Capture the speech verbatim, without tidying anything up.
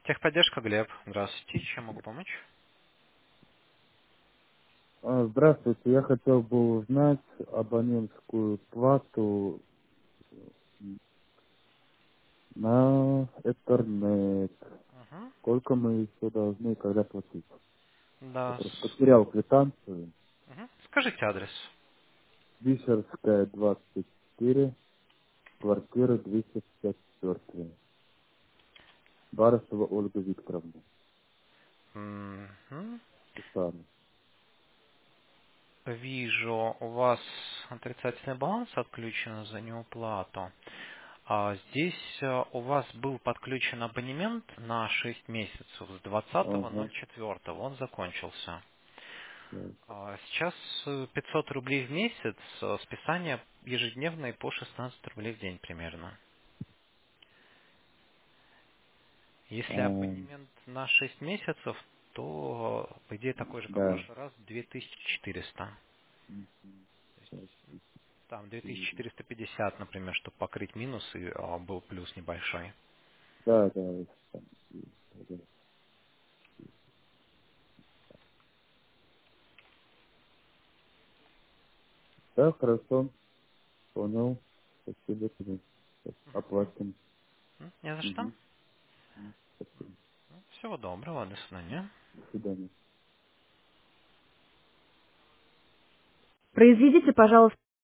Техподдержка, Глеб. Здравствуйте. Чем могу помочь? А, Здравствуйте, я хотел бы узнать абонентскую плату на интернет. Угу. Сколько мы еще должны и когда платить? Я Да. просто с- потерял квитанцию. Мгм. Скажите адрес. Вишерская, двадцать четыре, квартира двести пятьдесят четыре. Барышева Ольга Викторовна. Мгм. Писали. Вижу, у вас отрицательный баланс отключен за неуплату. А здесь э, у вас был подключен абонемент на шесть месяцев с двадцатого Ага. ноль четвёртого. Он закончился. Да. А сейчас э, пятьсот рублей в месяц, э, списание ежедневное по шестнадцать рублей в день примерно. Если А, абонемент на шесть месяцев, то, по идее, такой же, как в да. прошлый раз, две тысячи четыреста. М, То есть, так, там две тысячи четыре. четыреста пятьдесят, например, чтобы покрыть минус, и а, был плюс небольшой. Да, да, это там, да. Да, хорошо, понял. Спасибо тебе. Оплатим. М, Не за что. Угу. Спасибо. Всего доброго, до свидания. До свидания. Произведите, пожалуйста,